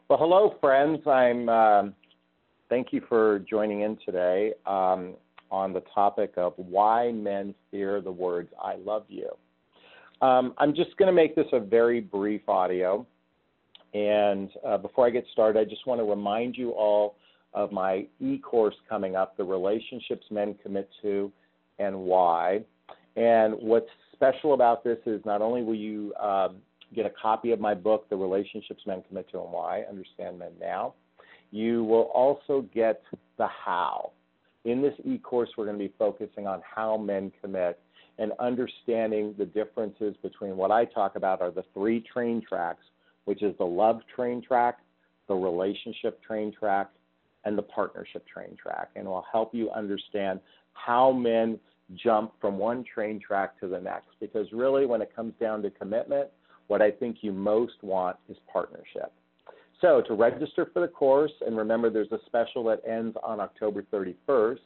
Well, hello, friends. Thank you for joining in today on the topic of why men fear the words "I love you." I'm just going to make this a very brief audio. And before I get started, I just want to remind you all of my e-course coming up, The Relationships Men Commit to and Why. And what's special about this is not only will you get a copy of my book, The Relationships Men Commit to and Why, Understand Men Now, you will also get the how. In this e-course, we're going to be focusing on how men commit and understanding the differences between what I talk about are the three train tracks, which is the love train track, the relationship train track, and the partnership train track. And will help you understand how men jump from one train track to the next. Because really, when it comes down to commitment, what I think you most want is partnership. So to register for the course, and remember there's a special that ends on October 31st,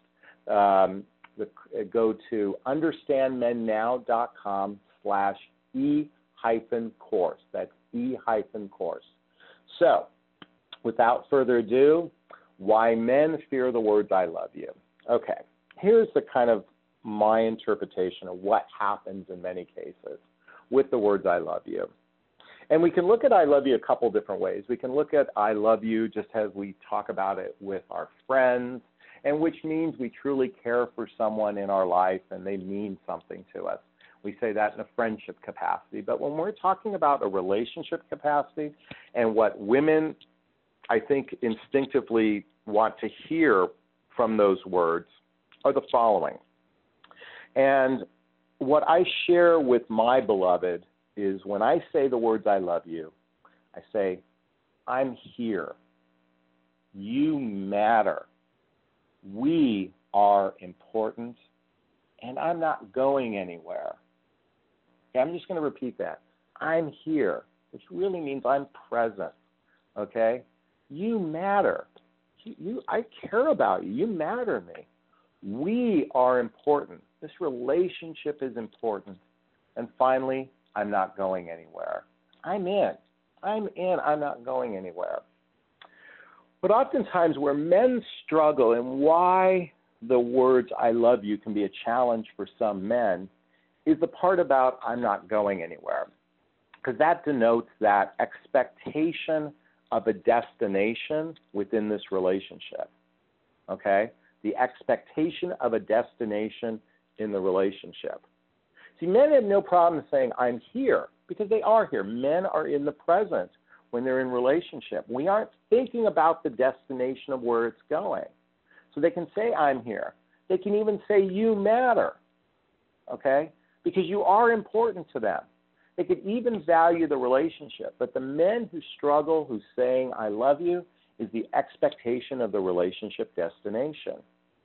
go to understandmennow.com/e-course. That's e-course. So without further ado, why men fear the words "I love you." Okay, here's the kind of my interpretation of what happens in many cases with the words "I love you." And we can look at "I love you" a couple different ways. We can look at "I love you" just as we talk about it with our friends, and which means we truly care for someone in our life and they mean something to us. We say that in a friendship capacity. But when we're talking about a relationship capacity, and what women, I think, instinctively want to hear from those words are the following. And what I share with my beloved is when I say the words "I love you," I say, I'm here. You matter. We are important, and I'm not going anywhere. Okay, I'm just going to repeat that. I'm here, which really means I'm present. Okay? You matter. I care about you. You matter to me. We are important. This relationship is important. And finally, I'm not going anywhere. I'm in. I'm not going anywhere. But oftentimes where men struggle and why the words "I love you" can be a challenge for some men is the part about "I'm not going anywhere." Because that denotes that expectation of a destination within this relationship. Okay? The expectation of a destination in the relationship. See, men have no problem saying "I'm here" because they are here. Men are in the present when they're in relationship. We aren't thinking about the destination of where it's going. So they can say "I'm here." They can even say "you matter," okay? Because you are important to them. They could even value the relationship. But the men who struggle, who's saying "I love you," is the expectation of the relationship destination.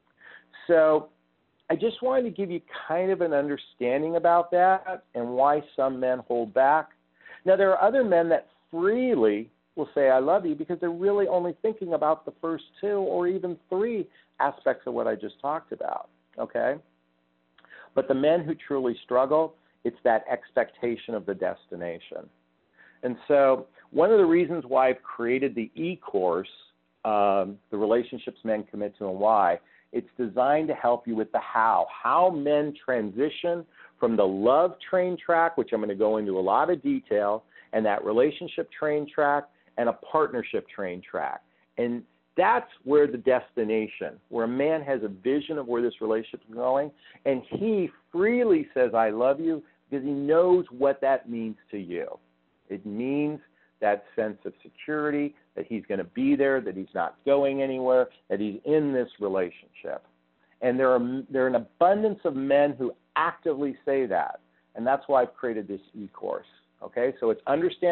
So I just wanted to give you kind of an understanding about that and why some men hold back. Now, there are other men that freely will say "I love you" because they're really only thinking about the first two or even three aspects of what I just talked about, okay? But the men who truly struggle, it's that expectation of the destination. And so one of the reasons why I've created the e-course, The Relationships Men Commit to and Why, it's designed to help you with the how men transition from the love train track, which I'm going to go into a lot of detail, and that relationship train track and a partnership train track. And that's where the destination, where a man has a vision of where this relationship is going, and he freely says "I love you" because he knows what that means to you. It means that sense of security, that he's going to be there, that he's not going anywhere, that he's in this relationship. And there are an abundance of men who actively say that, and that's why I've created this e-course. Okay, so it's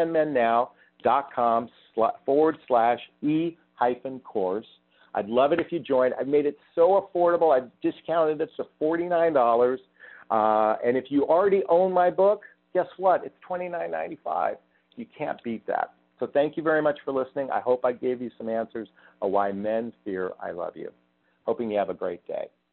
understandmennow.com/e-course. I'd love it if you join. I've made it so affordable. I've discounted it to $49. And if you already own my book, guess what? It's $29.95. You can't beat that. So thank you very much for listening. I hope I gave you some answers of why men fear "I love you." Hoping you have a great day.